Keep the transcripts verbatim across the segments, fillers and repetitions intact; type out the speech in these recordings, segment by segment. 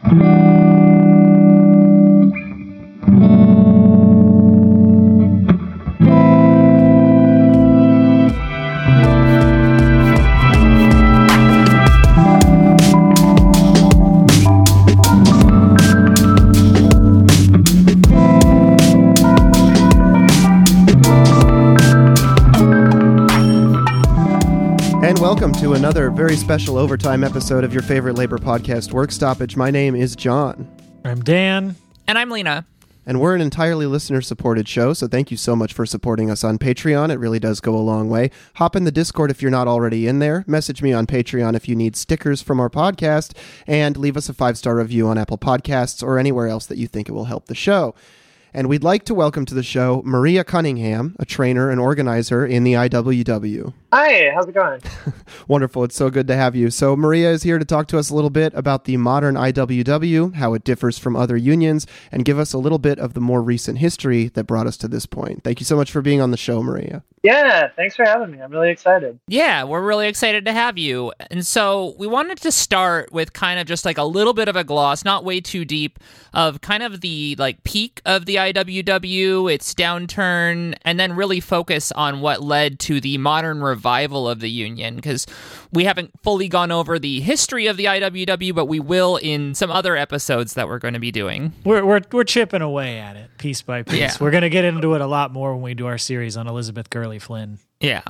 Welcome to another very special overtime episode of your favorite labor podcast, Work Stoppage. My name is John. I'm Dan. And I'm Lena. And we're an entirely listener-supported show, so thank you so much for supporting us on Patreon. It really does go a long way. Hop in the Discord if you're not already in there. Message me on Patreon if you need stickers from our podcast. And leave us a five-star review on Apple Podcasts or anywhere else that you think it will help the show. And we'd like to welcome to the show Maria Cunningham, a trainer and organizer in the I W W. Hi, how's it going? Wonderful. It's so good to have you. So Maria is here to talk to us a little bit about the modern I W W, how it differs from other unions, and give us a little bit of the more recent history that brought us to this point. Thank you so much for being on the show, Maria. Yeah, thanks for having me. I'm really excited. Yeah, we're really excited to have you. And so we wanted to start with kind of just like a little bit of a gloss, not way too deep, of kind of the like peak of the I W W, its downturn, and then really focus on what led to the modern revival of the union, because we haven't fully gone over the history of the I W W, but we will in some other episodes that we're going to be doing. We're we're we're chipping away at it piece by piece. Yeah. We're going to get into it a lot more when we do our series on Elizabeth Gurley Flynn. Yeah.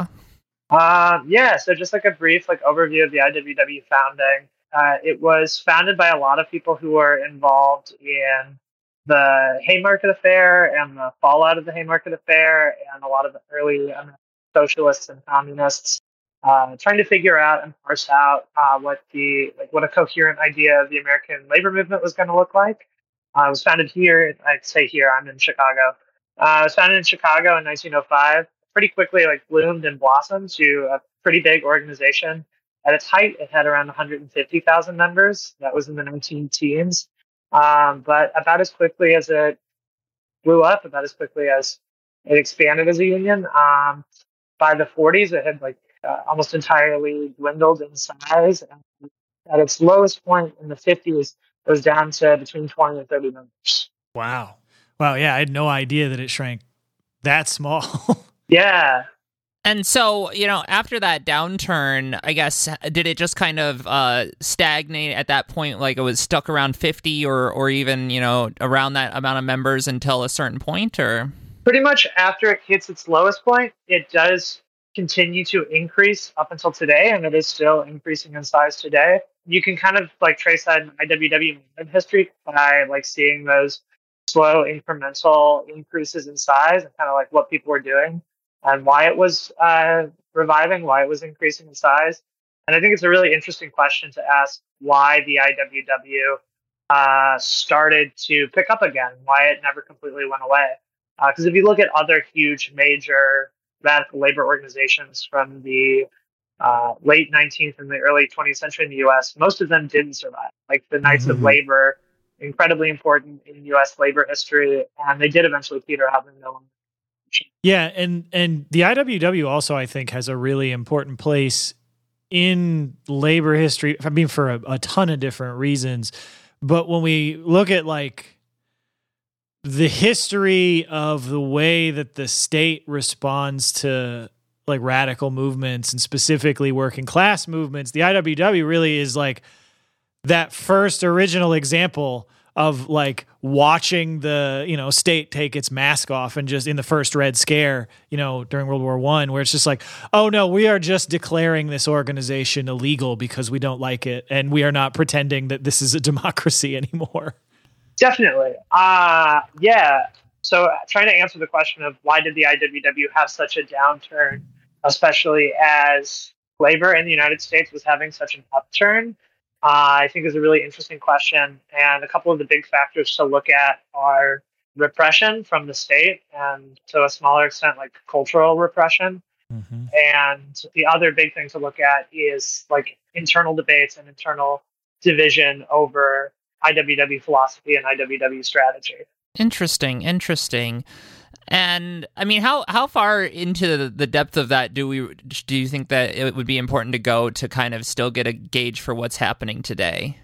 Um, yeah, so just like a brief like overview of the I W W founding. Uh, it was founded by a lot of people who were involved in the Haymarket Affair and the fallout of the Haymarket Affair, and a lot of the early um, socialists and communists uh, trying to figure out and parse out uh, what the like what a coherent idea of the American labor movement was going to look like. Uh, it was founded here. I'd say here. I'm in Chicago. Uh, it was founded in Chicago in nineteen oh five. Pretty quickly, like bloomed and blossomed to a pretty big organization. At its height, it had around one hundred fifty thousand members. That was in the nineteen teens. Um, but about as quickly as it blew up, about as quickly as it expanded as a union, um, by the forties, it had like uh, almost entirely dwindled in size. And at its lowest point in the fifties, it was down to between twenty and thirty members. Wow. Wow, yeah, I had no idea that it shrank that small. Yeah. And so, you know, after that downturn, I guess, did it just kind of uh, stagnate at that point? Like it was stuck around fifty or, or even, you know, around that amount of members until a certain point, or? Pretty much after it hits its lowest point, it does continue to increase up until today, and it is still increasing in size today. You can kind of like trace that in I W W history by like seeing those slow incremental increases in size and kind of like what people were doing and why it was uh, reviving, why it was increasing in size. And I think it's a really interesting question to ask why the I W W uh, started to pick up again, why it never completely went away. Because uh, if you look at other huge, major radical labor organizations from the uh, late nineteenth and the early twentieth century in the U S, most of them didn't survive. Like the Knights mm-hmm. of Labor, incredibly important in U S labor history, and they did eventually peter out in no longer. Yeah, and and the I W W also, I think, has a really important place in labor history. I mean, for a, a ton of different reasons. But when we look at like the history of the way that the state responds to like radical movements and specifically working class movements, the I W W really is like that first original example of like watching the, you know, state take its mask off and just in the first Red Scare, you know, during World War One, where it's just like, oh no, we are just declaring this organization illegal because we don't like it. And we are not pretending that this is a democracy anymore. Definitely. Uh, yeah. So trying to answer the question of why did the I W W have such a downturn, especially as labor in the United States was having such an upturn, Uh, I think is a really interesting question. And a couple of the big factors to look at are repression from the state and to a smaller extent, like cultural repression. Mm-hmm. And the other big thing to look at is like internal debates and internal division over I W W philosophy and I W W strategy. Interesting, interesting. And I mean, how how far into the depth of that do we do you think that it would be important to go to kind of still get a gauge for what's happening today?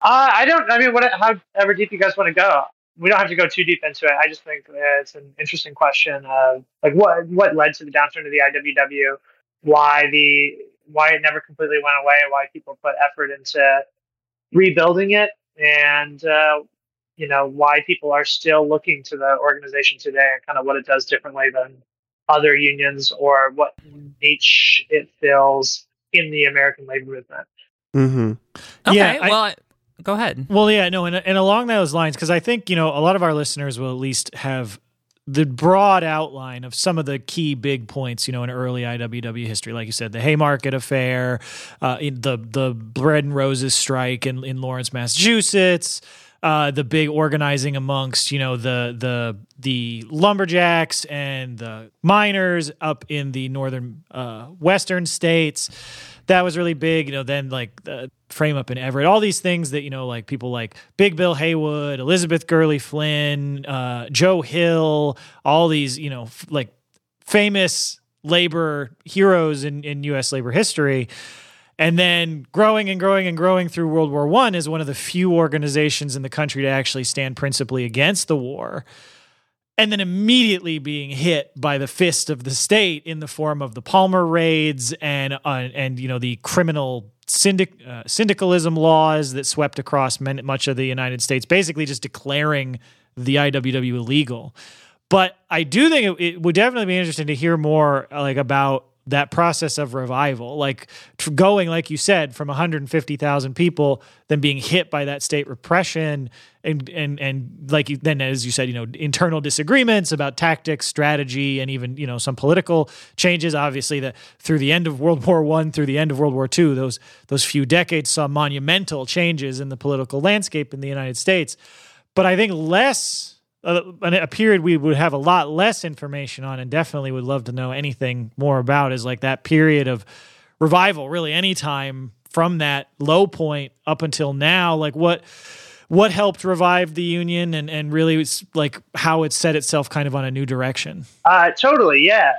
Uh, I don't. I mean, what? However deep you guys want to go. We don't have to go too deep into it. I just think uh, it's an interesting question of like what what led to the downturn of the I W W, why the why it never completely went away, why people put effort into rebuilding it, and uh, you know why people are still looking to the organization today and kind of what it does differently than other unions or what niche it fills in the American labor movement. Mm-hmm. Okay, Yeah, I- well, I, go ahead. Well, yeah, no, and, and along those lines, because I think, you know, a lot of our listeners will at least have the broad outline of some of the key big points, you know, in early I W W history. Like you said, the Haymarket Affair, uh, in the the Bread and Roses strike in, in Lawrence, Massachusetts, uh, the big organizing amongst, you know, the the the lumberjacks and the miners up in the northern uh, western states. That was really big, you know, then like the frame up in Everett, all these things that, you know, like people like Big Bill Haywood, Elizabeth Gurley Flynn, uh, Joe Hill, all these, you know, f- like famous labor heroes in, in U S labor history. And then growing and growing and growing through World War One is one of the few organizations in the country to actually stand principally against the war. And then immediately being hit by the fist of the state in the form of the Palmer raids and uh, and you know the criminal syndic- uh, syndicalism laws that swept across many, much of the United States, basically just declaring the I W W illegal. But I do think it, it would definitely be interesting to hear more like about that process of revival, like tr- going, like you said, from one hundred fifty thousand people, then being hit by that state repression, and and and like you, then as you said, you know, internal disagreements about tactics, strategy, and even, you know, some political changes. Obviously, that through the end of World War One, through the end of World War Two, those those few decades saw monumental changes in the political landscape in the United States. But I think less. A, a period we would have a lot less information on, and definitely would love to know anything more about, is like that period of revival, really any time from that low point up until now. Like what what helped revive the union, and, and really it's like how it set itself kind of on a new direction. Uh, totally, yeah.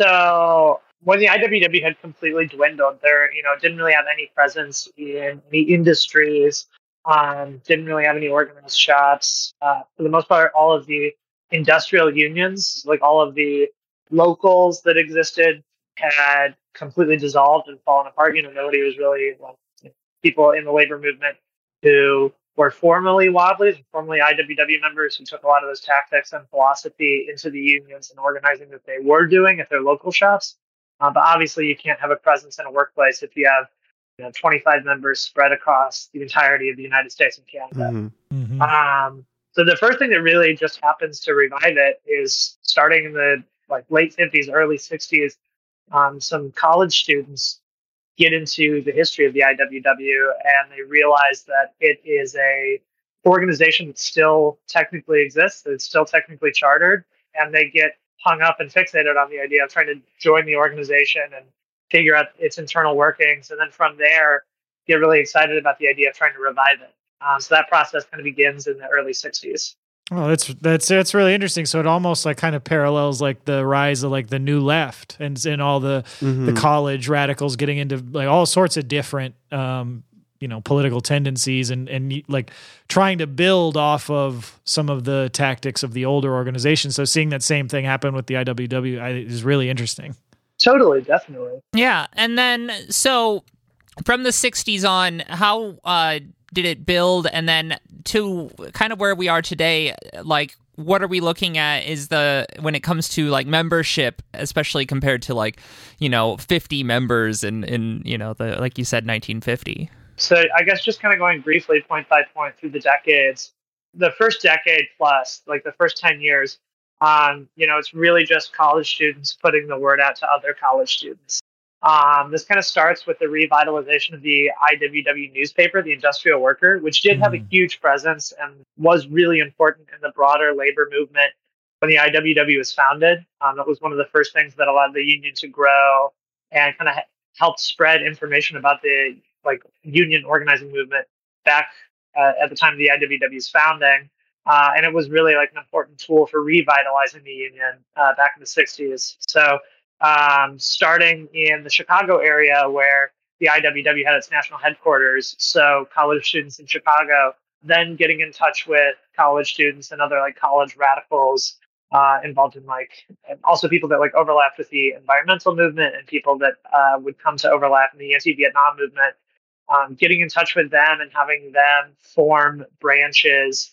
So when the I W W had completely dwindled, there, you know, didn't really have any presence in any industries. Um, didn't really have any organized shops. Uh, for the most part, all of the industrial unions, like all of the locals that existed, had completely dissolved and fallen apart. You know, nobody was really like, you know, people in the labor movement who were formerly Wadleys and formerly I W W members who took a lot of those tactics and philosophy into the unions and organizing that they were doing at their local shops. Uh, but obviously, you can't have a presence in a workplace if you have You know, twenty-five members spread across the entirety of the United States and Canada. Mm-hmm. Mm-hmm. Um, so the first thing that really just happens to revive it is starting in the like late fifties, early sixties. Um, some college students get into the history of the I W W, and they realize that it is a organization that still technically exists, that it's still technically chartered, and they get hung up and fixated on the idea of trying to join the organization and figure out its internal workings, and then from there get really excited about the idea of trying to revive it. Um, so that process kind of begins in the early sixties. Oh, that's that's that's really interesting. So it almost like kind of parallels like the rise of like the New Left and and all the Mm-hmm. the college radicals getting into like all sorts of different um, you know, political tendencies, and and like trying to build off of some of the tactics of the older organizations. So seeing that same thing happen with the I W W I, is really interesting. Totally, definitely. Yeah, and then so from the sixties on, how uh, did it build, and then to kind of where we are today, like what are we looking at is the when it comes to like membership, especially compared to like, you know, fifty members in in you know, the like you said, nineteen fifty. So I guess just kind of going briefly point by point through the decades, the first decade plus, like the first ten years, Um, you know, it's really just college students putting the word out to other college students. Um, this kind of starts with the revitalization of the I W W newspaper, The Industrial Worker, which did have a huge presence and was really important in the broader labor movement when the I W W was founded. Um, that was one of the first things that allowed the union to grow and kind of ha- helped spread information about the like union organizing movement back uh, at the time of the I W W's founding. Uh, and it was really like an important tool for revitalizing the union uh, back in the sixties. So um, starting in the Chicago area where the I W W had its national headquarters. So college students in Chicago, then getting in touch with college students and other like college radicals uh, involved in like, and also people that like overlapped with the environmental movement and people that uh, would come to overlap in the anti-Vietnam movement. Um, getting in touch with them and having them form branches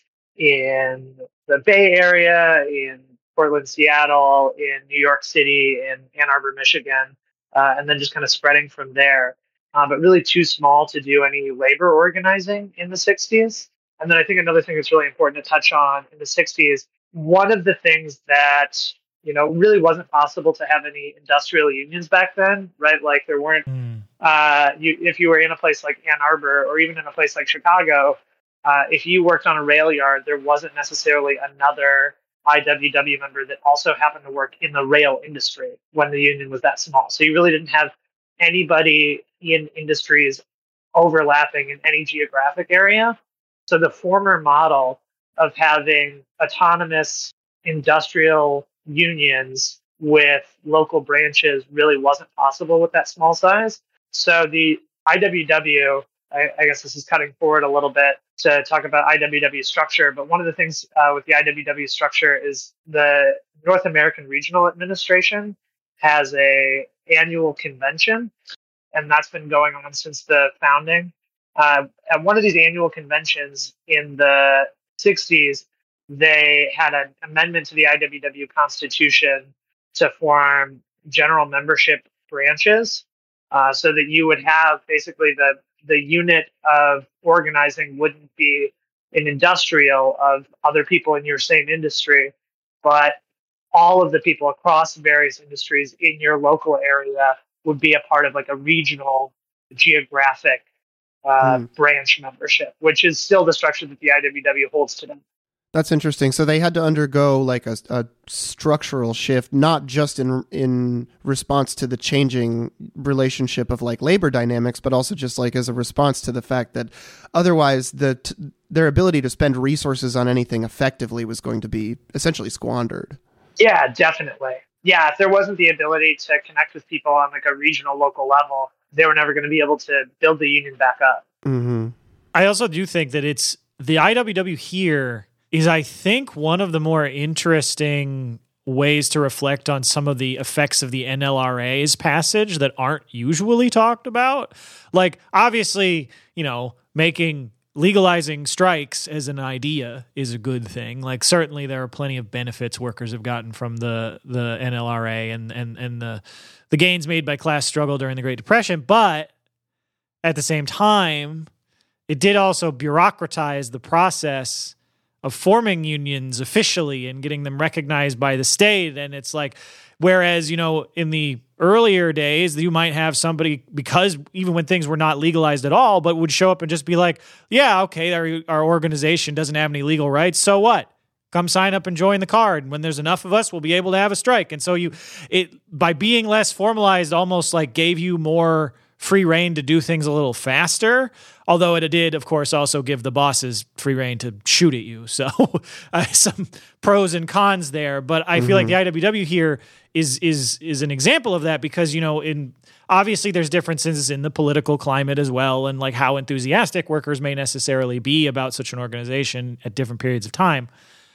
in the Bay Area, in Portland, Seattle, in New York City, in Ann Arbor, Michigan, uh, and then just kind of spreading from there. Uh, but really too small to do any labor organizing in the sixties. And then I think another thing that's really important to touch on in the sixties, one of the things that, you know, really wasn't possible to have any industrial unions back then, right? Like there weren't, mm. uh, you, if you were in a place like Ann Arbor or even in a place like Chicago, uh, if you worked on a rail yard, there wasn't necessarily another I W W member that also happened to work in the rail industry when the union was that small. So you really didn't have anybody in industries overlapping in any geographic area. So the former model of having autonomous industrial unions with local branches really wasn't possible with that small size. So the I W W, I, I guess this is cutting forward a little bit to talk about I W W structure, but one of the things uh, with the I W W structure is the North American Regional Administration has a annual convention, and that's been going on since the founding. Uh, at one of these annual conventions in the sixties, they had an amendment to the I W W Constitution to form general membership branches, uh, so that you would have basically the the unit of organizing wouldn't be an industrial of other people in your same industry, but all of the people across various industries in your local area would be a part of like a regional geographic uh, mm. branch membership, which is still the structure that the I W W holds today. That's interesting. So they had to undergo like a, a structural shift, not just in in response to the changing relationship of like labor dynamics, but also just like as a response to the fact that otherwise the t- their ability to spend resources on anything effectively was going to be essentially squandered. Yeah, definitely. Yeah, if there wasn't the ability to connect with people on like a regional, local level, they were never going to be able to build the union back up. Mm-hmm. I also do think that it's the I W W here is, I think, one of the more interesting ways to reflect on some of the effects of the N L R A's passage that aren't usually talked about. Like, obviously, you know, making legalizing strikes as an idea is a good thing. Like, certainly there are plenty of benefits workers have gotten from the the N L R A and and and the the gains made by class struggle during the Great Depression. But at the same time, it did also bureaucratize the process of forming unions officially and getting them recognized by the state. And it's like, whereas, you know, in the earlier days, you might have somebody, because even when things were not legalized at all, but would show up and just be like, yeah, okay, our, our organization doesn't have any legal rights. So what? Come sign up and join the card. And when there's enough of us, we'll be able to have a strike. And so you, it, by being less formalized, almost like gave you more free reign to do things a little faster, although it did, of course, also give the bosses free reign to shoot at you. So uh, some pros and cons there, but I mm-hmm. feel like the I W W here is is is an example of that because, you know, in obviously there's differences in the political climate as well, and like how enthusiastic workers may necessarily be about such an organization at different periods of time.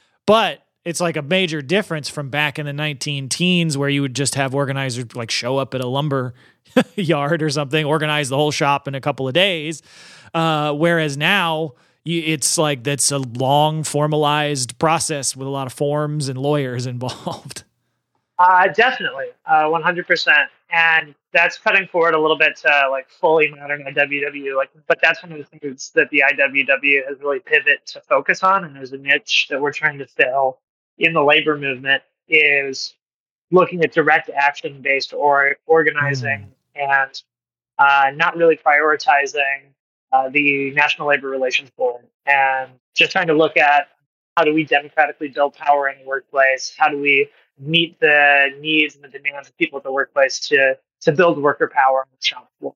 But it's like a major difference from back in the nineteen teens where you would just have organizers like show up at a lumber yard or something, organize the whole shop in a couple of days. Uh, whereas now you, it's like that's a long formalized process with a lot of forms and lawyers involved. Uh, definitely, uh, one hundred percent. And that's cutting forward a little bit to like fully modern I W W. Like, but that's one of the things that the I W W has really pivoted to focus on, and there's a niche that we're trying to fill in the labor movement is looking at direct action-based or organizing mm. and uh, not really prioritizing uh, the National Labor Relations Board, and just trying to look at how do we democratically build power in the workplace? How do we meet the needs and the demands of people at the workplace to to build worker power on the shop floor?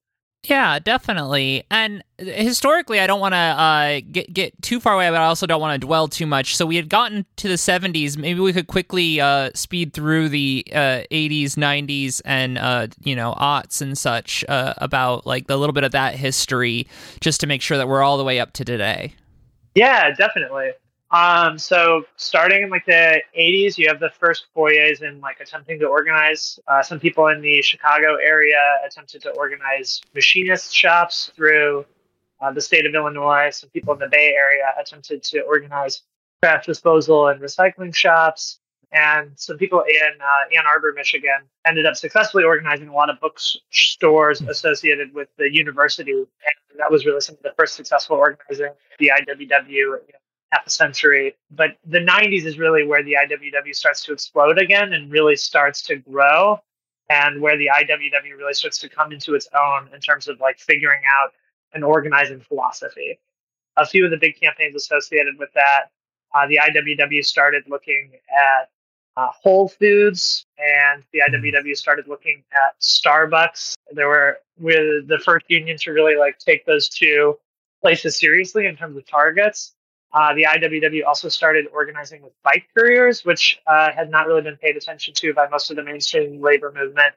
Yeah, definitely. And historically, I don't want to uh, get get too far away, but I also don't want to dwell too much. So we had gotten to the seventies. Maybe we could quickly uh, speed through the uh, eighties, nineties, and uh, you know, aughts and such uh, about like the little bit of that history, just to make sure that we're all the way up to today. Yeah, definitely. Um, so starting in like the eighties, you have the first forays in like attempting to organize. Uh, some people in the Chicago area attempted to organize machinist shops through uh, the state of Illinois. Some people in the Bay Area attempted to organize trash disposal and recycling shops. And some people in uh, Ann Arbor, Michigan ended up successfully organizing a lot of bookstores associated with the university. And that was really some of the first successful organizing the I W W. You know, half a century. But the nineties is really where the I W W starts to explode again and really starts to grow, and where the I W W really starts to come into its own in terms of like figuring out an organizing philosophy. A few of the big campaigns associated with that, uh, the I W W started looking at uh, Whole Foods, and the I W W started looking at Starbucks. There were, were the first union to really like take those two places seriously in terms of targets. Uh, the I W W also started organizing with bike couriers, which uh, had not really been paid attention to by most of the mainstream labor movement.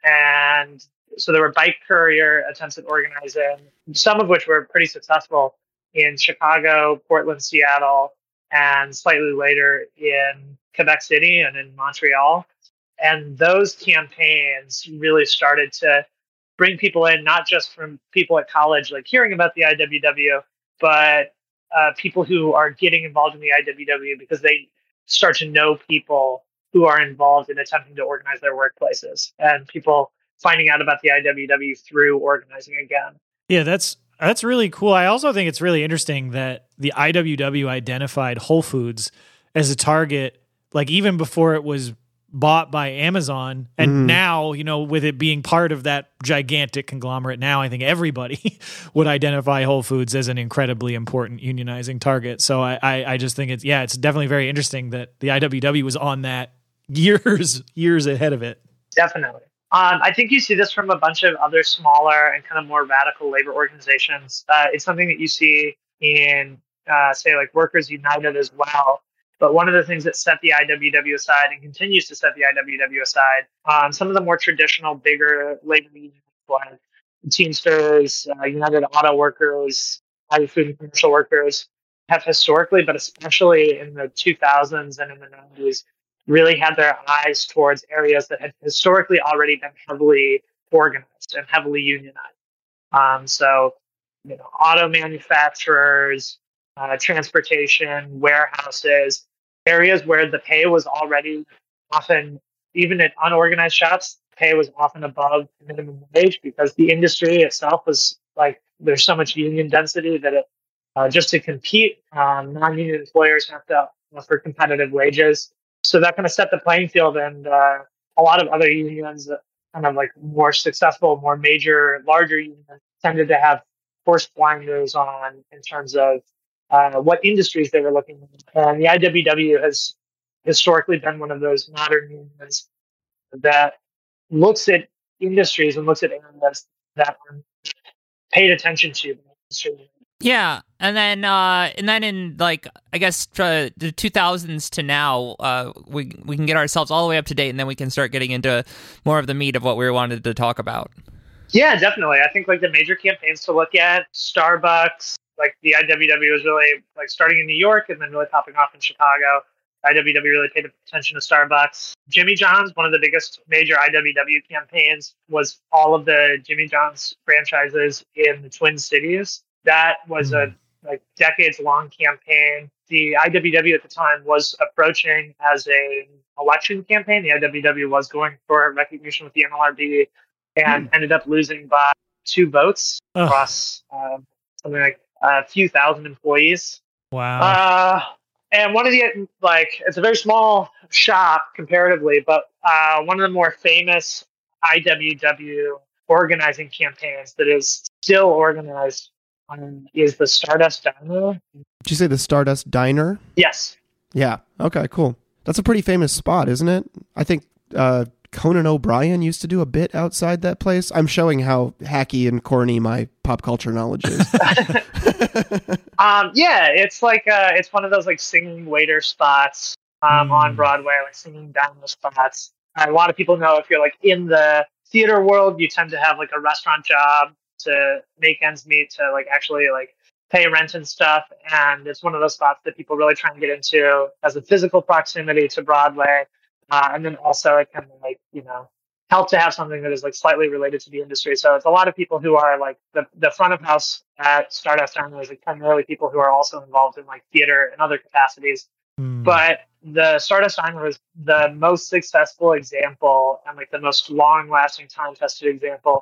And so there were bike courier attempts at organizing, some of which were pretty successful in Chicago, Portland, Seattle, and slightly later in Quebec City and in Montreal. And those campaigns really started to bring people in, not just from people at college, like hearing about the I W W, but Uh, people who are getting involved in the I W W because they start to know people who are involved in attempting to organize their workplaces, and people finding out about the I W W through organizing again. Yeah, that's that's really cool. I also think it's really interesting that the I W W identified Whole Foods as a target, like even before it was bought by Amazon. And mm. now, you know, with it being part of that gigantic conglomerate, now I think everybody would identify Whole Foods as an incredibly important unionizing target. So I, I, I just think it's, yeah, it's definitely very interesting that the I W W was on that years, years ahead of it. Definitely. Um, I think you see this from a bunch of other smaller and kind of more radical labor organizations. Uh, it's something that you see in, uh, say, like Workers United as well. But one of the things that set the I W W aside and continues to set the I W W aside, um, some of the more traditional, bigger labor unions like Teamsters, uh, United Auto Workers, Agri-Food and Commercial Workers have historically, but especially in the two thousands and in the nineties, really had their eyes towards areas that had historically already been heavily organized and heavily unionized. Um, so, you know, auto manufacturers, uh, transportation, warehouses, areas where the pay was already often, even at unorganized shops, pay was often above minimum wage because the industry itself was like, there's so much union density that it, uh, just to compete, um, non-union employers have to offer competitive wages. So that kind of set the playing field, and uh, a lot of other unions, that kind of like more successful, more major, larger unions, tended to have force blinders on in terms of Uh, what industries they were looking at. And the I W W has historically been one of those modern unions that looks at industries and looks at areas that are paid attention to. Yeah, and then uh, and then in like I guess uh, the two thousands to now, uh, we we can get ourselves all the way up to date, and then we can start getting into more of the meat of what we wanted to talk about. Yeah, definitely. I think like the major campaigns to look at, Starbucks. Like the I W W was really like starting in New York and then really popping off in Chicago. I W W really paid attention to Starbucks. Jimmy John's, one of the biggest major I W W campaigns, was all of the Jimmy John's franchises in the Twin Cities. That was a like decades long campaign. The I W W at the time was approaching as a election campaign. The I W W was going for recognition with the N L R B and mm. ended up losing by two votes Ugh. across um, something like a few thousand employees. Wow. Uh, and one of the, like, it's a very small shop comparatively, but uh, one of the more famous I W W organizing campaigns that is still organized um, is the Stardust Diner. Did you say the Stardust Diner? Yes. Yeah. Okay, cool. That's a pretty famous spot, isn't it? I think uh, Conan O'Brien used to do a bit outside that place. I'm showing how hacky and corny my pop culture knowledge is. um, yeah, it's like uh, it's one of those like singing waiter spots um, mm. on Broadway, like singing diner spots. And a lot of people know if you're like in the theater world, you tend to have like a restaurant job to make ends meet, to like actually like pay rent and stuff. And it's one of those spots that people really try and get into as a physical proximity to Broadway. Uh, and then also it can like, you know, help to have something that is like slightly related to the industry. So it's a lot of people who are like the, the front of house at Stardust Diner is like primarily people who are also involved in like theater and other capacities. Mm. But the Stardust Diner was the most successful example and like the most long lasting time tested example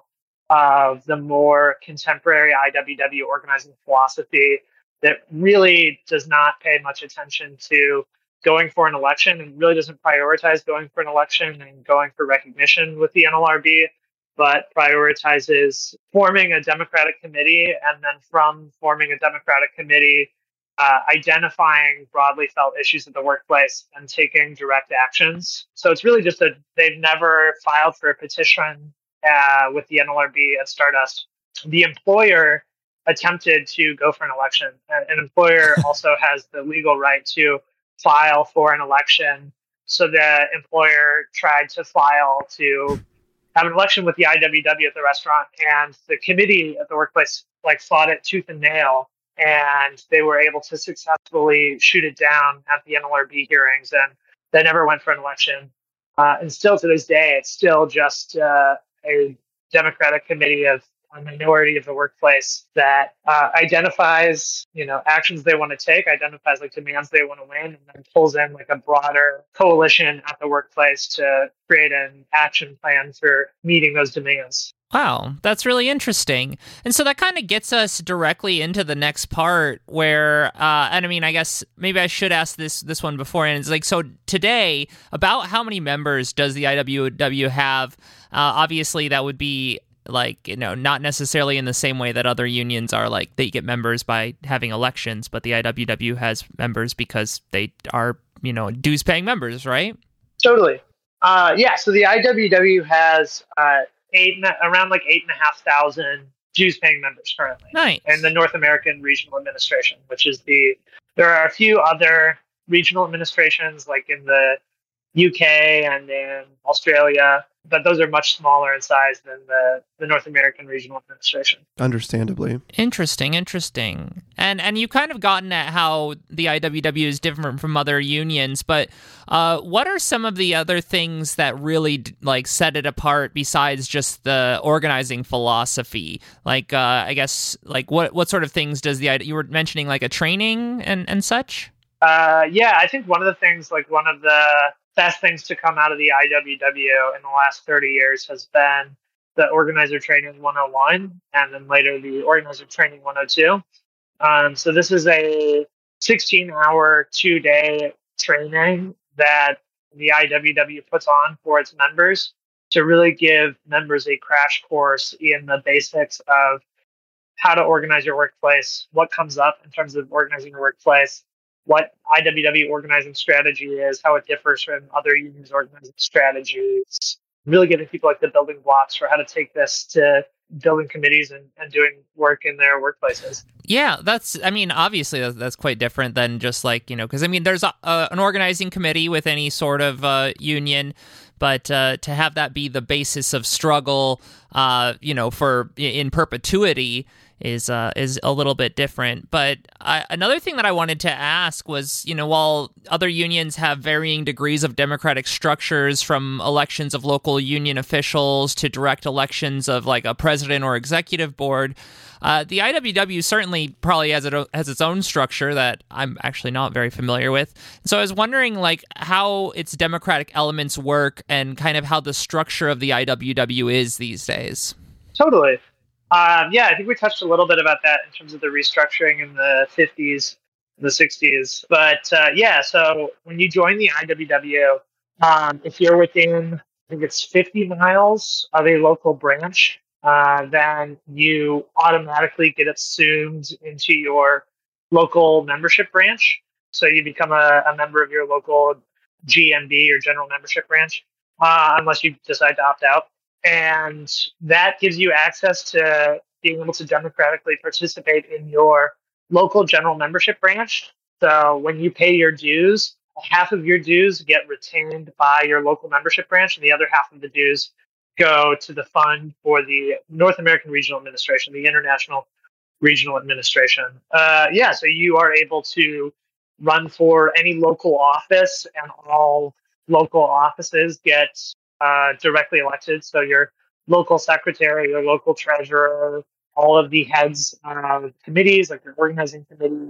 of the more contemporary I W W organizing philosophy that really does not pay much attention to going for an election and really doesn't prioritize going for an election and going for recognition with the N L R B, but prioritizes forming a Democratic committee and then from forming a Democratic committee, uh, identifying broadly felt issues of the workplace and taking direct actions. So it's really just a, they've never filed for a petition uh, with the N L R B at Stardust. The employer attempted to go for an election. An employer also has the legal right to file for an election. So the employer tried to file to have an election with the I W W at the restaurant, and the committee at the workplace like fought it tooth and nail, and they were able to successfully shoot it down at the N L R B hearings, and they never went for an election. Uh, and still to this day, it's still just uh, a Democratic committee of a minority of the workplace that uh, identifies, you know, actions they want to take, identifies like demands they want to win, and then pulls in like a broader coalition at the workplace to create an action plan for meeting those demands. Wow, that's really interesting. And so that kind of gets us directly into the next part where, uh, and I mean, I guess maybe I should ask this this one before. And it's like, so today, about how many members does the I W W have? Uh, obviously, that would be like, you know, not necessarily in the same way that other unions are, like they get members by having elections, but the I W W has members because they are, you know, dues paying members, right? Totally. Uh, yeah. So the I W W has uh, eight, around like eight and a half thousand dues paying members currently. Nice. And the North American Regional Administration, which is the, there are a few other regional administrations like in the U K and in Australia, but those are much smaller in size than the, the North American Regional Administration. Understandably. Interesting, interesting. And and you've kind of gotten at how the I W W is different from other unions, but uh, what are some of the other things that really like set it apart besides just the organizing philosophy? Like, uh, I guess, like what what sort of things does the, you were mentioning like a training and, and such? Uh, yeah, I think one of the things, like one of the best things to come out of the I W W in the last thirty years has been the Organizer Training one oh one and then later the Organizer Training one oh two. Um, so this is a sixteen hour, two day training that the I W W puts on for its members to really give members a crash course in the basics of how to organize your workplace, what comes up in terms of organizing your workplace, what I W W organizing strategy is, how it differs from other unions' organizing strategies, really giving people like the building blocks for how to take this to building committees and, and doing work in their workplaces. Yeah, that's, I mean, obviously that's, that's quite different than just like, you know, because I mean, there's a, uh, an organizing committee with any sort of uh, union, but uh, to have that be the basis of struggle, uh, you know, for in perpetuity is uh, is a little bit different. But I, another thing that I wanted to ask was, you know, while other unions have varying degrees of democratic structures, from elections of local union officials to direct elections of like a president or executive board, uh, the I W W certainly probably has, it, has its own structure that I'm actually not very familiar with. So I was wondering like how its democratic elements work and kind of how the structure of the I W W is these days. Totally. Um, yeah, I think we touched a little bit about that in terms of the restructuring in the fifties, the sixties. But uh, yeah, so when you join the I W W, um, if you're within, I think it's fifty miles of a local branch, uh, then you automatically get assumed into your local membership branch. So you become a, a member of your local G M B, or general membership branch. uh, unless you decide to opt out. And that gives you access to being able to democratically participate in your local general membership branch. So when you pay your dues, half of your dues get retained by your local membership branch, and the other half of the dues go to the fund for the North American Regional Administration, the International Regional Administration. Uh, yeah, so you are able to run for any local office, and all local offices get uh, directly elected. So your local secretary, your local treasurer, all of the heads of committees, like your organizing committee,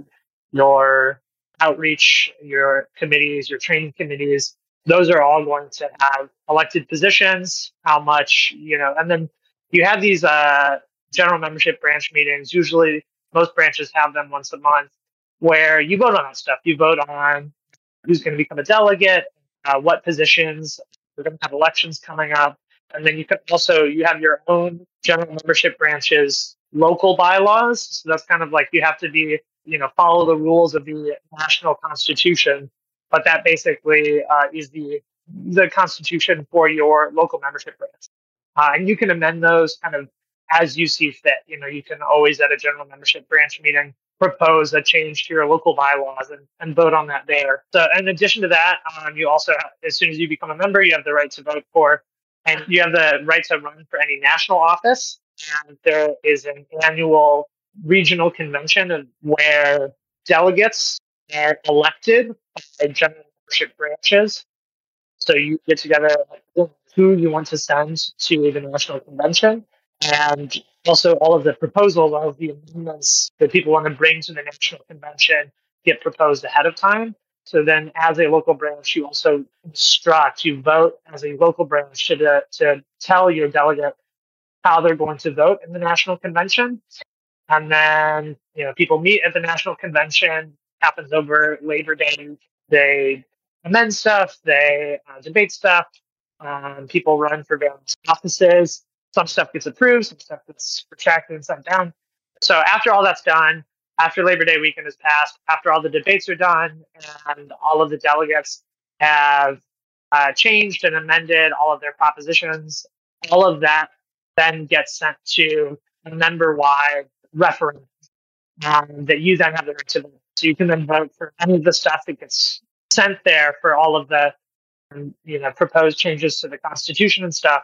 your outreach, your committees, your training committees, those are all going to have elected positions, how much, you know, and then you have these uh, general membership branch meetings. Usually most branches have them once a month where you vote on that stuff. You vote on who's going to become a delegate, uh, what positions, we're going to have elections coming up. And then you can also, you have your own general membership branches, local bylaws. So that's kind of like you have to be, you know, follow the rules of the national constitution. But that basically uh, is the the constitution for your local membership branch. Uh, and you can amend those kind of as you see fit. You know, you can always at a general membership branch meeting propose a change to your local bylaws and, and vote on that there. So in addition to that, um, you also, have, as soon as you become a member, you have the right to vote for, and you have the right to run for any national office. And there is an annual regional convention of where delegates are elected by general membership branches. So you get together who you want to send to the national convention, and also all of the proposals, all of the amendments that people want to bring to the national convention get proposed ahead of time. So then as a local branch, you also instruct, you vote as a local branch to, to tell your delegate how they're going to vote in the national convention. And then, you know, people meet at the national convention, happens over Labor Day. They amend stuff, they uh, debate stuff, um, people run for various offices. Some stuff gets approved, some stuff gets retracted and sent down. So after all that's done, after Labor Day weekend has passed, after all the debates are done, and all of the delegates have uh, changed and amended all of their propositions, all of that then gets sent to a member-wide referendum um, that you then have the right to vote. So you can then vote for any of the stuff that gets sent there for all of the um, you know proposed changes to the Constitution and stuff.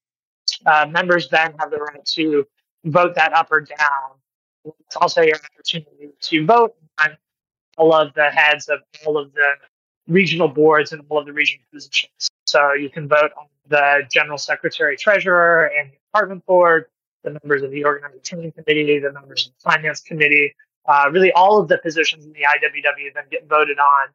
Uh, members then have the right to vote that up or down. It's also your opportunity to vote on all of the heads of all of the regional boards and all of the regional positions. So you can vote on the general secretary, treasurer, and the department board, the members of the organizing training committee, the members of the finance committee. Uh, really, all of the positions in the I W W then get voted on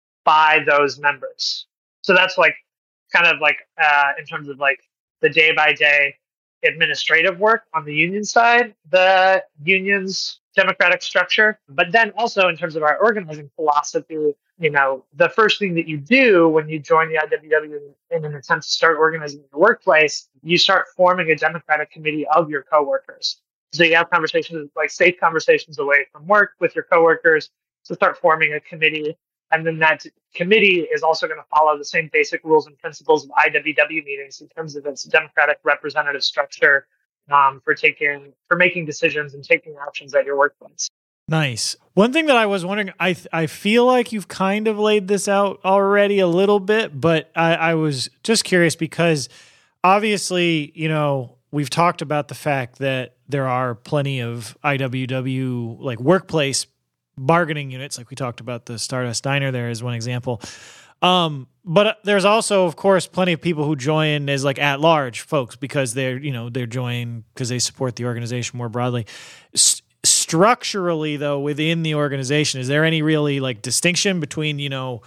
by those members. So that's like kind of like uh, in terms of like the day by day administrative work on the union side, the union's democratic structure. But then also in terms of our organizing philosophy, you know, the first thing that you do when you join the I W W in an attempt to start organizing your workplace, you start forming a democratic committee of your coworkers. So you have conversations, like safe conversations away from work with your coworkers, to start forming a committee. And then that committee is also going to follow the same basic rules and principles of I W W meetings in terms of its democratic representative structure um, for taking, for making decisions and taking actions at your workplace. Nice. One thing that I was wondering, I I feel like you've kind of laid this out already a little bit, but I, I was just curious because obviously, you know, we've talked about the fact that there are plenty of I W W like workplace bargaining units, like we talked about the Stardust Diner there as one example. Um, but there's also, of course, plenty of people who join as like at large folks because they're, you know, they're joining because they support the organization more broadly. S- structurally, though, within the organization, is there any really like distinction between, you know,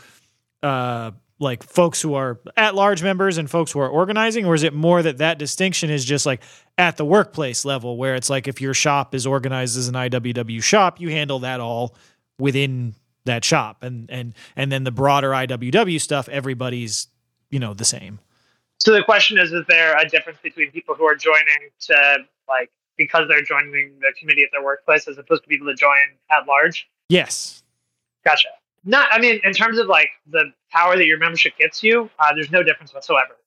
uh, like folks who are at large members and folks who are organizing, or is it more that that distinction is just like at the workplace level where it's like if your shop is organized as an I W W shop, you handle that all within that shop, and and and then the broader I W W stuff, everybody's, you know, the same. So the question is, is there a difference between people who are joining to like because they're joining the committee at their workplace as opposed to people that join at large? Yes. Gotcha. Not, I mean, in terms of like the power that your membership gets you, uh, there's no difference whatsoever.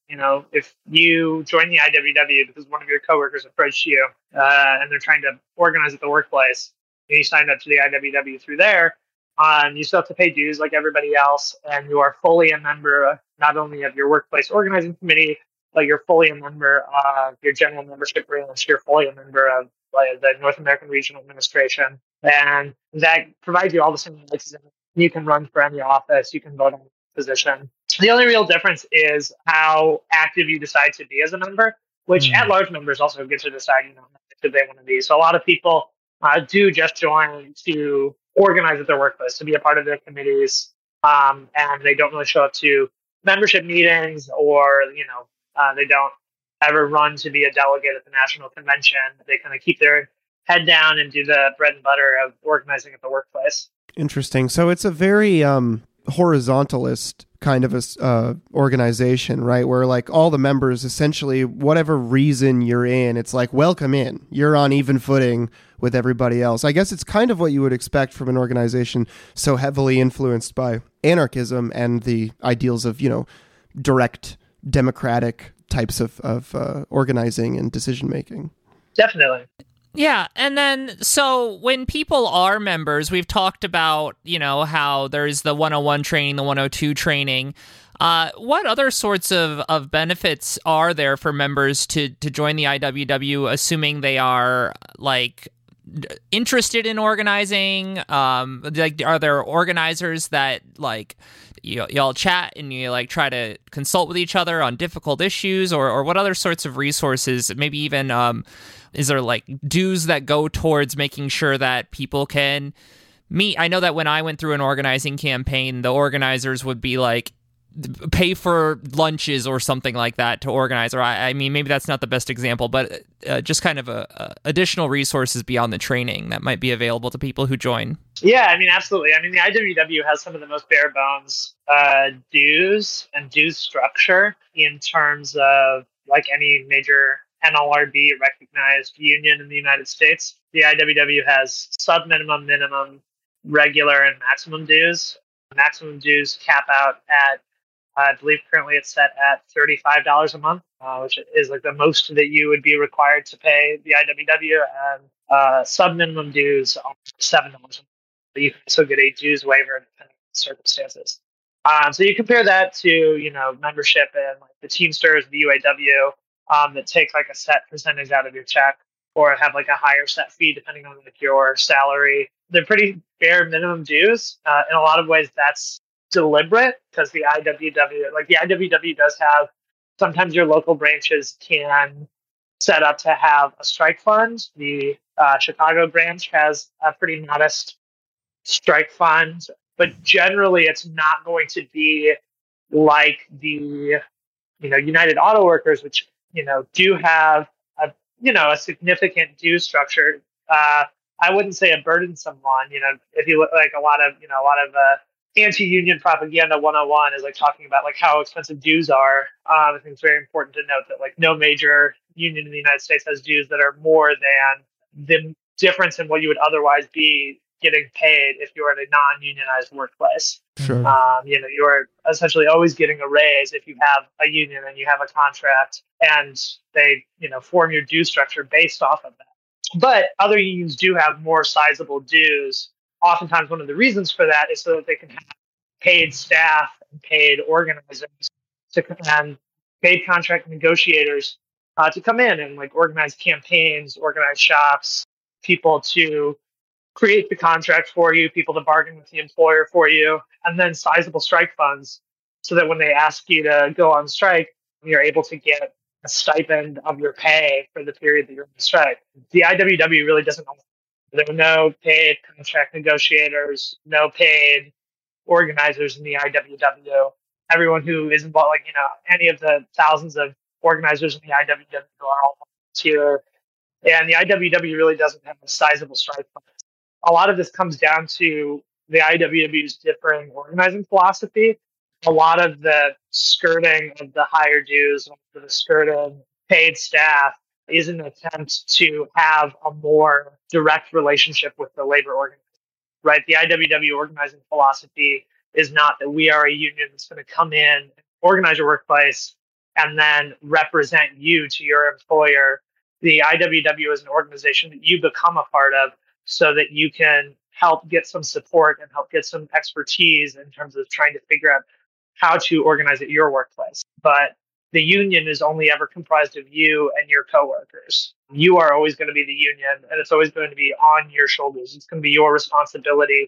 You know, if you join the I W W because one of your coworkers approached you uh, and they're trying to organize at the workplace, and you signed up to the I W W through there, um, you still have to pay dues like everybody else, and you are fully a member not only of your workplace organizing committee, but you're fully a member of your general membership branch. You're fully a member of like, the North American Regional Administration, and that provides you all the same rights. You can run for any office. You can vote on a position. The only real difference is how active you decide to be as a member, which mm. at-large members also get to decide, you know, if they want to be. So a lot of people uh, do just join to organize at their workplace, to be a part of their committees, um, and they don't really show up to membership meetings, or you know, uh, they don't ever run to be a delegate at the national convention. They kind of keep their head down and do the bread and butter of organizing at the workplace. Interesting. So it's a very um, horizontalist kind of a uh, organization, right? Where like all the members, essentially, whatever reason you're in, it's like, welcome in. You're on even footing with everybody else. I guess it's kind of what you would expect from an organization so heavily influenced by anarchism and the ideals of, you know, direct democratic types of, of uh, organizing and decision making. Definitely. Yeah, and then, so when people are members, we've talked about, you know, how there's the one oh one training, the one oh two training. Uh, what other sorts of, of benefits are there for members to, to join the I W W, assuming they are, like, interested in organizing? Um, like, are there organizers that, like, you, y'all chat and you, like, try to consult with each other on difficult issues? Or, or what other sorts of resources, maybe even... Um, Is there like dues that go towards making sure that people can meet? I know that when I went through an organizing campaign, the organizers would be like, pay for lunches or something like that to organize. Or I, I mean, maybe that's not the best example, but uh, just kind of a, a additional resources beyond the training that might be available to people who join. Yeah, I mean, absolutely. I mean, the I W W has some of the most bare bones uh, dues and dues structure in terms of like any major N L R B recognized union in the United States. The I W W has sub-minimum, minimum, regular, and maximum dues. Maximum dues cap out at, I believe currently it's set at thirty-five dollars a month, uh, which is like the most that you would be required to pay the I W W, and uh, sub-minimum dues are seven dollars a month. But you can also get a dues waiver depending on the circumstances. Um, so you compare that to, you know, membership in like the Teamsters, the U A W, Um, that take like a set percentage out of your check, or have like a higher set fee depending on like your salary. They're pretty bare minimum dues. Uh, in a lot of ways, that's deliberate because the I W W, like the I W W does have, sometimes your local branches can set up to have a strike fund. The uh, Chicago branch has a pretty modest strike fund, but generally it's not going to be like the, you know, United Auto Workers, which you know, do have a, you know, a significant due structure. Uh, I wouldn't say a burdensome one. You know, if you look like a lot of, you know, a lot of uh, anti-union propaganda one oh one is like talking about like how expensive dues are. Um, I think it's very important to note that like no major union in the United States has dues that are more than the difference in what you would otherwise be getting paid if you're at a non-unionized workplace. Sure. Um, you know, you're essentially always getting a raise if you have a union and you have a contract, and they, you know, form your due structure based off of that. But other unions do have more sizable dues. Oftentimes, one of the reasons for that is so that they can have paid staff and paid organizers to, and paid contract negotiators uh, to come in and like organize campaigns, organize shops, people to create the contract for you, people to bargain with the employer for you, and then sizable strike funds so that when they ask you to go on strike, you're able to get a stipend of your pay for the period that you're on strike. The I W W really doesn't offer. There are no paid contract negotiators, no paid organizers in the I W W. Everyone who is involved, like, you know, any of the thousands of organizers in the I W W are all volunteer. And the I W W really doesn't have a sizable strike fund. A lot of this comes down to the I W W's differing organizing philosophy. A lot of the skirting of the higher dues, the skirting paid staff, is an attempt to have a more direct relationship with the labor organization. Right? The I W W organizing philosophy is not that we are a union that's going to come in, organize your workplace, and then represent you to your employer. The I W W is an organization that you become a part of so that you can help get some support and help get some expertise in terms of trying to figure out how to organize at your workplace. But the union is only ever comprised of you and your coworkers. You are always going to be the union, and it's always going to be on your shoulders. It's going to be your responsibility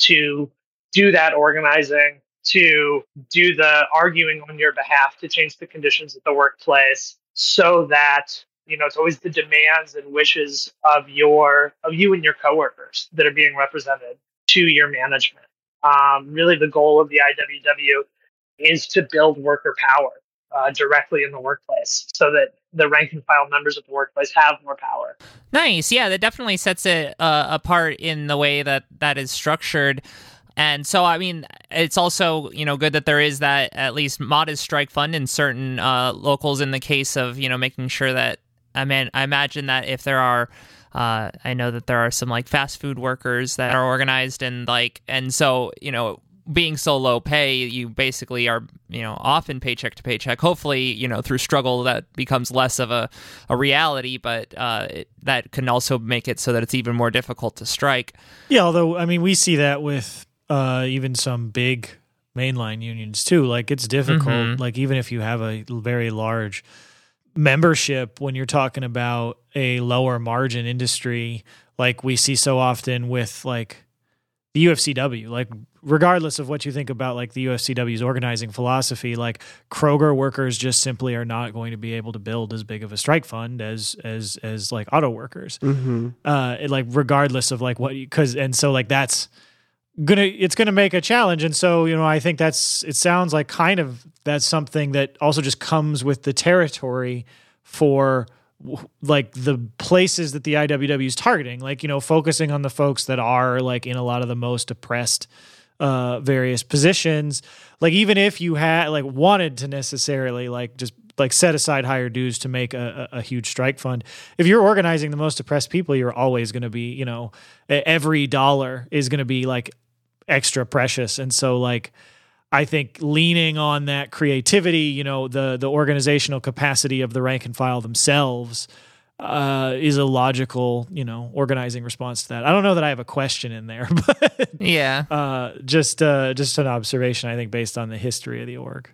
to do that organizing, to do the arguing on your behalf, to change the conditions at the workplace, so that, you know, it's always the demands and wishes of your of you and your coworkers that are being represented to your management. Um, really, the goal of the I W W is to build worker power uh, directly in the workplace, so that the rank and file members of the workplace have more power. Nice. Yeah, that definitely sets it uh, apart in the way that that is structured. And so, I mean, it's also, you know, good that there is that at least modest strike fund in certain uh, locals in the case of, you know, making sure that, I mean, I imagine that if there are, uh, I know that there are some like fast food workers that are organized and like, and so, you know, being so low pay, you basically are, you know, often paycheck to paycheck. Hopefully, you know, through struggle that becomes less of a, a reality, but uh, it, that can also make it so that it's even more difficult to strike. Yeah, although, I mean, we see that with uh, even some big mainline unions too. Like, it's difficult. Mm-hmm. Like, even if you have a very large membership, when you're talking about a lower margin industry, like we see so often with like the U F C W, like regardless of what you think about like the U F C W's organizing philosophy, like Kroger workers just simply are not going to be able to build as big of a strike fund as as as like auto workers. Mm-hmm. Uh, it, like regardless of like what, because and so like that's gonna it's gonna make a challenge, and so you know I think that's it sounds like kind of that's something that also just comes with the territory for like the places that the I W W is targeting, like, you know, focusing on the folks that are like in a lot of the most oppressed uh, various positions. Like, even if you had like wanted to necessarily like just like set aside higher dues to make a, a, a huge strike fund, if you're organizing the most oppressed people, you're always going to be, you know, every dollar is going to be like extra precious. And so like, I think leaning on that creativity, you know, the the organizational capacity of the rank and file themselves uh, is a logical, you know, organizing response to that. I don't know that I have a question in there, but yeah, uh, just uh, just an observation, I think, based on the history of the org.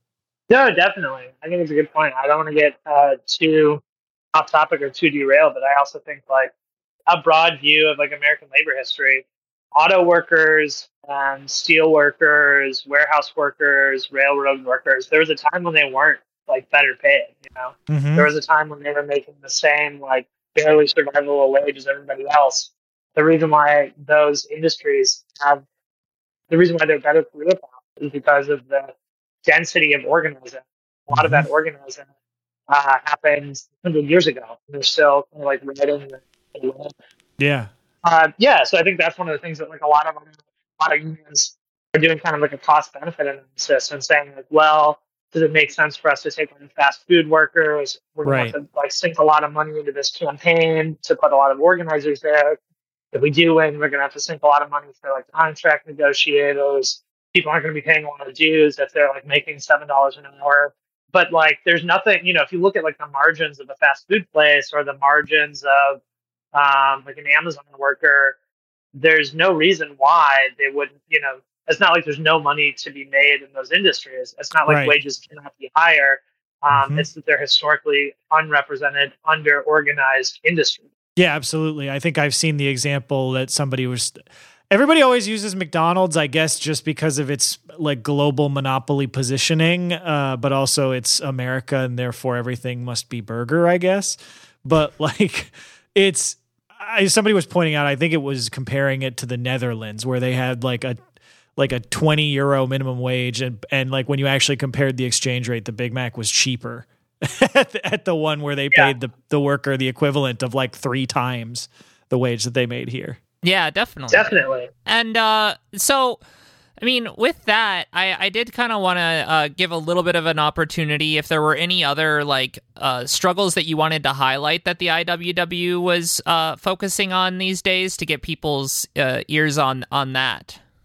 No, definitely. I think it's a good point. I don't want to get uh, too off topic or too derailed, but I also think like a broad view of like American labor history, auto workers, um, steel workers, warehouse workers, railroad workers. There was a time when they weren't like better paid. You know, mm-hmm. There was a time when they were making the same like barely survivable wage as everybody else. The reason why those industries have, the reason why they're better career paths is because of the density of organizing. A lot mm-hmm. of that organizing uh, happened one hundred years ago. And they're still kind of like right in the, the yeah. Uh, yeah, so I think that's one of the things that like a lot of a lot of unions are doing, kind of like a cost benefit analysis and saying like, well, does it make sense for us to take on fast food workers? We're going right. to have to like sink a lot of money into this campaign to put a lot of organizers there. If we do win, we're going to have to sink a lot of money for like contract negotiators. People aren't going to be paying a lot of dues if they're like making seven dollars an hour. But like, there's nothing, you know, if you look at like the margins of a fast food place or the margins of Um, like an Amazon worker, there's no reason why they wouldn't, you know, it's not like there's no money to be made in those industries. It's not like right. wages cannot be higher. Um, mm-hmm. It's that they're historically unrepresented, under-organized industry. Yeah, absolutely. I think I've seen the example that somebody was, everybody always uses McDonald's, I guess, just because of its like global monopoly positioning, uh, but also it's America and therefore everything must be burger, I guess. But like, it's, I, somebody was pointing out, I think it was comparing it to the Netherlands, where they had like a like a twenty euro minimum wage, and and like when you actually compared the exchange rate, the Big Mac was cheaper at, the, at the one where they yeah. paid the the worker the equivalent of like three times the wage that they made here. Yeah, definitely, definitely. And uh, so. I mean, with that, I, I did kind of want to uh, give a little bit of an opportunity if there were any other like uh, struggles that you wanted to highlight that the I W W was uh, focusing on these days to get people's uh, ears on on that.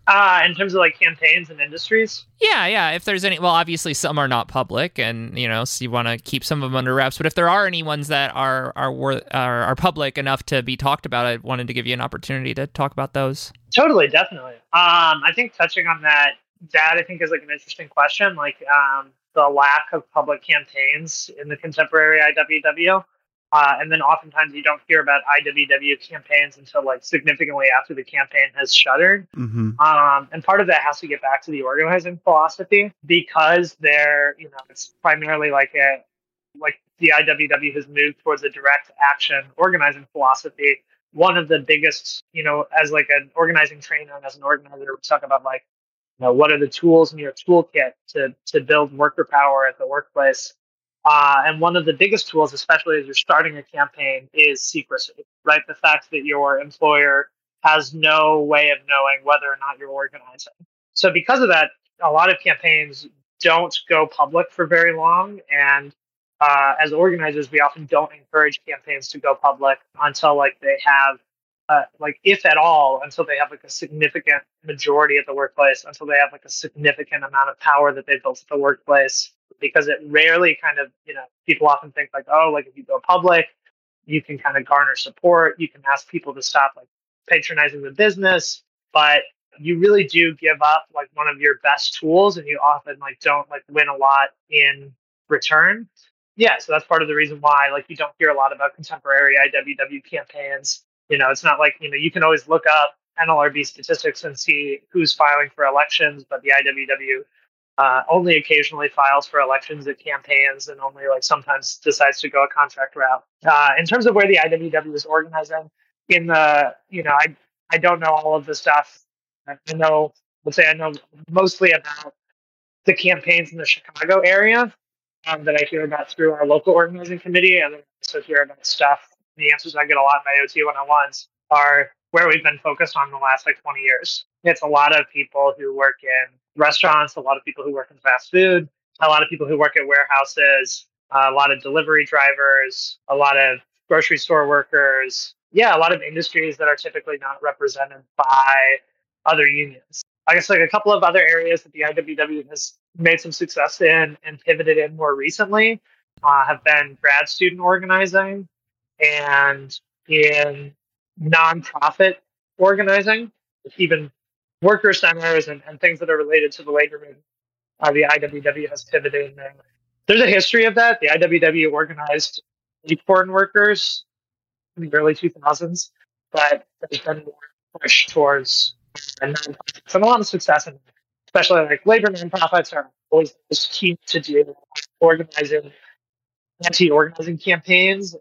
Uh, in terms of like campaigns and industries? Yeah, yeah. If there's any, well, obviously some are not public, and you know, so you want to keep some of them under wraps. But if there are any ones that are are wor- are, are public enough to be talked about, I wanted to give you an opportunity to talk about those. Totally, definitely. Um, I think touching on that, that I think is like an interesting question. Like um, the lack of public campaigns in the contemporary I W W. Uh, and then oftentimes you don't hear about I W W campaigns until like significantly after the campaign has shuttered. Mm-hmm. Um, and part of that has to get back to the organizing philosophy, because they're, you know, it's primarily like a, like the I W W has moved towards a direct action organizing philosophy. One of the biggest, you know, as like an organizing trainer and as an organizer, we talk about like, you know, what are the tools in your toolkit to, to build worker power at the workplace? Uh, and one of the biggest tools, especially as you're starting a campaign, is secrecy, right? The fact that your employer has no way of knowing whether or not you're organizing. So because of that, a lot of campaigns don't go public for very long. And uh, as organizers, we often don't encourage campaigns to go public until like they have, uh, like if at all, until they have like a significant majority at the workplace, until they have like a significant amount of power that they've built at the workplace. Because it rarely kind of, you know, people often think like, oh, like if you go public, you can kind of garner support. You can ask people to stop like patronizing the business, but you really do give up like one of your best tools, and you often like don't like win a lot in return. Yeah, so that's part of the reason why like you don't hear a lot about contemporary I W W campaigns. You know, it's not like, you know, you can always look up N L R B statistics and see who's filing for elections, but the I W W Uh, only occasionally files for elections at campaigns, and only like sometimes decides to go a contract route. Uh, in terms of where the I W W is organizing, in the, you know, I I don't know all of the stuff. I know, let's say I know mostly about the campaigns in the Chicago area um, that I hear about through our local organizing committee, and then I also hear about stuff. The answers I get a lot in my O T one oh ones are where we've been focused on the last like twenty years. It's a lot of people who work in restaurants, a lot of people who work in fast food, a lot of people who work at warehouses, uh, a lot of delivery drivers, a lot of grocery store workers. Yeah, a lot of industries that are typically not represented by other unions. I guess like a couple of other areas that the I W W has made some success in and pivoted in more recently uh, have been grad student organizing and in nonprofit organizing, even worker centers and, and things that are related to the labor movement. Uh, the I W W has pivoted in there. There's a history of that. The I W W organized foreign workers in the early two thousands, but there's been more push towards uh, nonprofits and a lot of success in that. Especially like labor nonprofits are always key to do organizing, anti-organizing campaigns,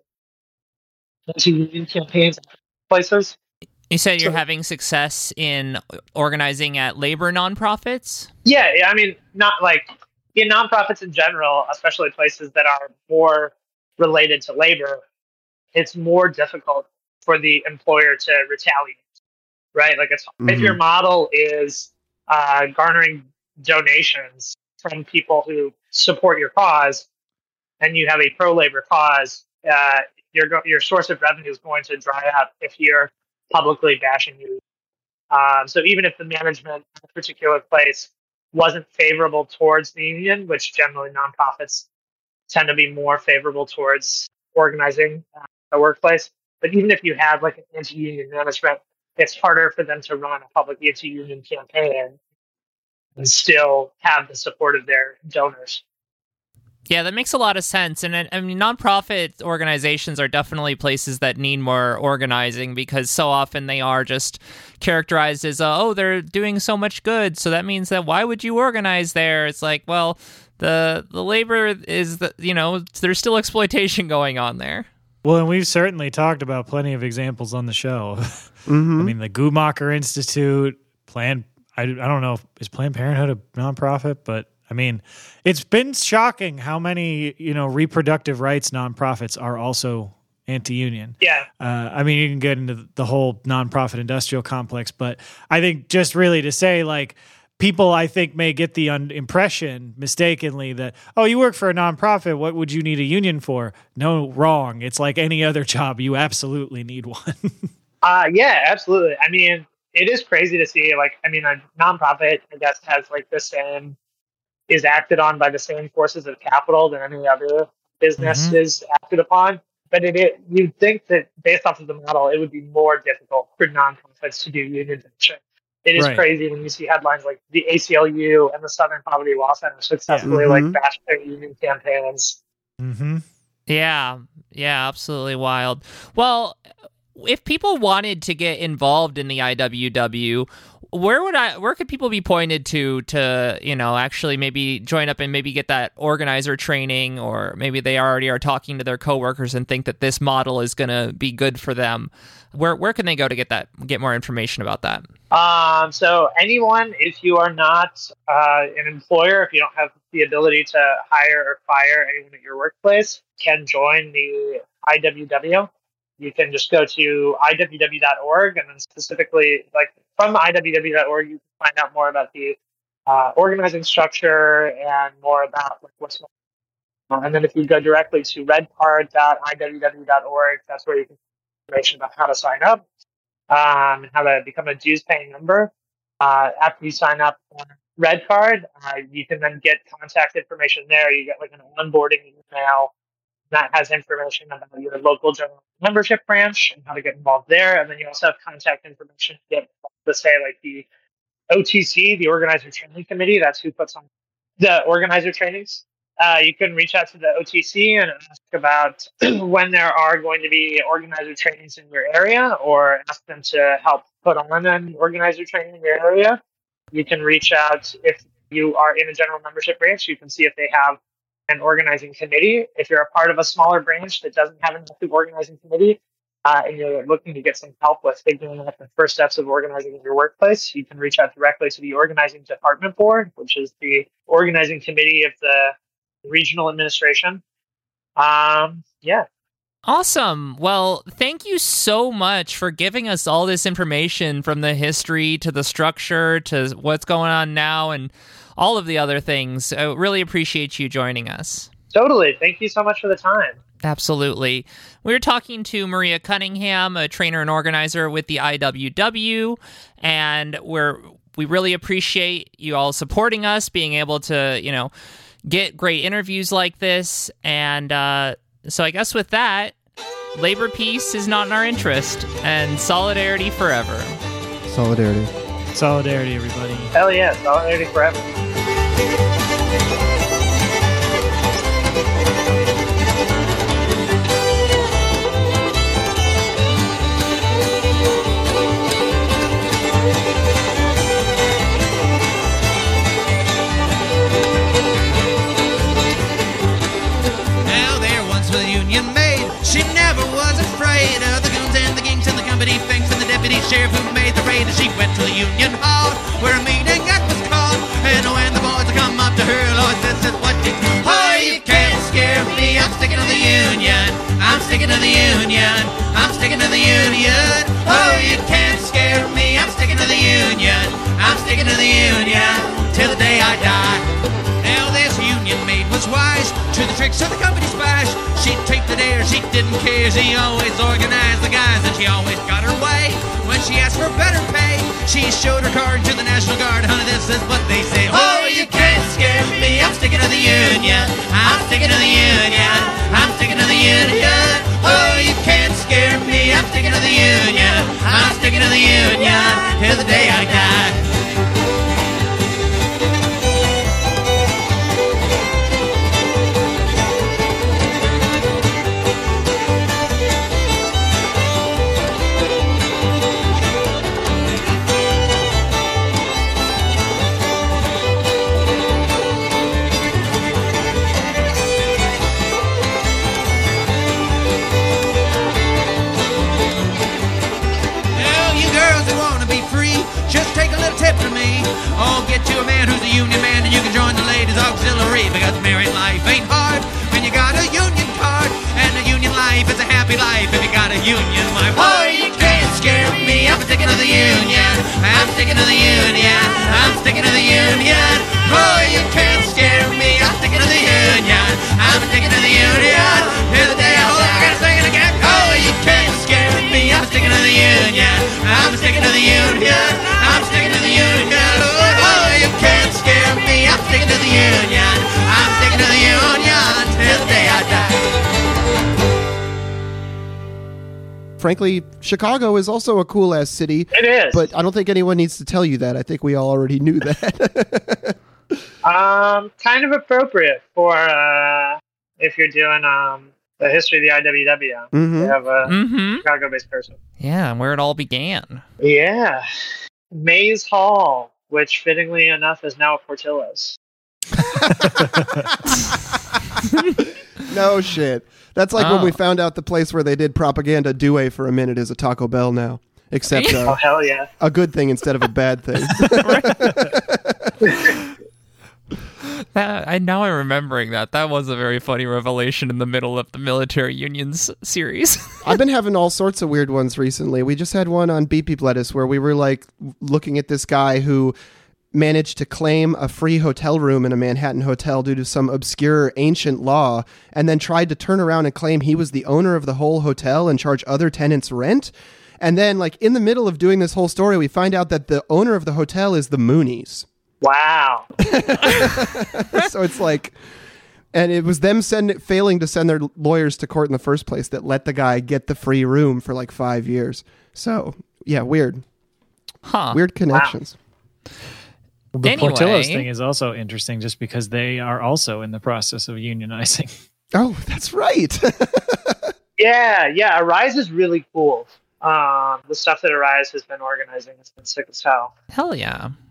anti-union campaigns, places. You said you're So- having success in organizing at labor nonprofits? Yeah, yeah, I mean, not like in nonprofits in general, especially places that are more related to labor, it's more difficult for the employer to retaliate, right? Like, it's, Mhm. if your model is uh, garnering donations from people who support your cause, and you have a pro-labor cause, uh, your go- your source of revenue is going to dry up if you're publicly bashing you. Um, so even if the management of a particular place wasn't favorable towards the union, which generally nonprofits tend to be more favorable towards organizing uh, a workplace, but even if you had like an anti-union management, it's harder for them to run a public anti-union campaign and still have the support of their donors. Yeah, that makes a lot of sense. And I mean, nonprofit organizations are definitely places that need more organizing, because so often they are just characterized as, uh, oh, they're doing so much good, so that means that why would you organize there? It's like, well, the the labor is, the, you know, there's still exploitation going on there. Well, and we've certainly talked about plenty of examples on the show. Mm-hmm. I mean, the Gumacher Institute, Planned, I, I don't know, if, is Planned Parenthood a nonprofit? But I mean, it's been shocking how many, you know, reproductive rights nonprofits are also anti-union. Yeah. Uh, I mean, you can get into the whole nonprofit industrial complex, but I think just really to say, like, people, I think, may get the un- impression mistakenly that, oh, you work for a nonprofit, what would you need a union for? No, wrong. It's like any other job. You absolutely need one. Uh, yeah, absolutely. I mean, it is crazy to see. Like, I mean, a nonprofit, I guess, has like the same, is acted on by the same forces of capital than any other business Mm-hmm. is acted upon. But it, it you'd think that based off of the model, it would be more difficult for nonprofits to do unionization. It is Right. crazy when you see headlines like the A C L U and the Southern Poverty Law Center successfully Yeah. like Mhm. bash their union campaigns. Mm-hmm. Yeah, yeah, absolutely wild. Well, if people wanted to get involved in the I W W, where would I where could people be pointed to to, you know, actually maybe join up and maybe get that organizer training, or maybe they already are talking to their coworkers and think that this model is going to be good for them? Where where can they go to get that get more information about that? Um, so anyone, if you are not uh, an employer, if you don't have the ability to hire or fire anyone at your workplace, can join the I W W. You can just go to I W W dot org, and then specifically, like from I W W dot org, you can find out more about the uh, organizing structure and more about like what's going on. And then if you go directly to redcard dot I W W dot org, that's where you can get information about how to sign up. Um, and how to become a dues paying member. Uh, after you sign up on Redcard, uh, you can then get contact information there. You get like an onboarding email that has information about your local general membership branch and how to get involved there. And then you also have contact information to get involved with, say, like the O T C, the Organizer Training Committee. That's who puts on the organizer trainings. Uh, you can reach out to the O T C and ask about when there are going to be organizer trainings in your area, or ask them to help put on an organizer training in your area. You can reach out if you are in a general membership branch. You can see if they have an organizing committee. If you're a part of a smaller branch that doesn't have an active organizing committee, uh, and you're looking to get some help with figuring out the first steps of organizing in your workplace, you can reach out directly to the Organizing Department Board, which is the organizing committee of the regional administration. Um, yeah. Awesome. Well, thank you so much for giving us all this information, from the history to the structure to what's going on now and all of the other things. I really appreciate you joining us. Totally. Thank you so much for the time. Absolutely. We were talking to Maria Cunningham, a trainer and organizer with the I W W, and we're we really appreciate you all supporting us, being able to, you know, get great interviews like this. And uh, so I guess with that, labor peace is not in our interest, and solidarity forever. Solidarity. Solidarity, everybody. Hell yeah. Solidarity forever. She never was afraid of the goons and the gangs and the company thanks and the deputy sheriff who made the raid. She went to the union hall where a meeting act was called, and when the boys come up to her, Lord, this is what you do. Oh, you can't scare me, I'm sticking to the union. I'm sticking to the union. I'm sticking to the union. Oh, you can't scare me, I'm sticking to the union. I'm sticking to the union till the day I die. Now this union maid was wise to the tricks of the company's bash. She'd take the dare, she didn't care. She always organized the guys, and she always got her way. When she asked for better pay, she showed her card to the National Guard. Honey, this is what they say. Oh, you can't scare me, I'm sticking to the union. I'm sticking to the union. I'm sticking to the union. Oh, you can't scare me, I'm sticking to the union. I'm sticking to the union till the day I die. Tip to me. Oh, get you a man who's a union man, and you can join the ladies' auxiliary, because married life ain't hard when you got a union card, and a union life is a happy life if you got a union wife. Oh, you can't scare me, I'm sticking to the union. I'm sticking to the union. I'm sticking to the union. Oh, you can't scare me, I'm sticking to the union. I'm sticking to the union till the day I die. I gotta sing it again. Oh, you can't scare me, I'm sticking to the union. I'm sticking to the union. frankly, Chicago is also a cool ass city. It is. But I don't think anyone needs to tell you that. I think we all already knew that. um, kind of appropriate for uh, if you're doing um the history of the I W W. Mhm. You have a Mm-hmm. Chicago-based person. Yeah, and where it all began. Yeah, Maze Hall, which fittingly enough is now a Portillo's. No shit. That's like when Oh. we found out the place where they did propaganda Due for a minute is a Taco Bell now. Except Oh uh, hell yeah! a good thing instead of a bad thing. That, I now I'm remembering that. That was a very funny revelation in the middle of the Military Unions series. I've been having all sorts of weird ones recently. We just had one on Beep Beep Lettuce where we were like looking at this guy who managed to claim a free hotel room in a Manhattan hotel due to some obscure ancient law, and then tried to turn around and claim he was the owner of the whole hotel and charge other tenants rent. And then, like, in the middle of doing this whole story, we find out that the owner of the hotel is the Moonies. Wow. So it's like, and it was them send, failing to send their lawyers to court in the first place that let the guy get the free room for like five years. So, yeah, weird. Huh. Weird connections. Well, the Anyway. Portillo's thing is also interesting just because they are also in the process of unionizing. Oh, that's right. Yeah, yeah. Arise is really cool. Um, the stuff that Arise has been organizing has been sick as hell. Hell yeah.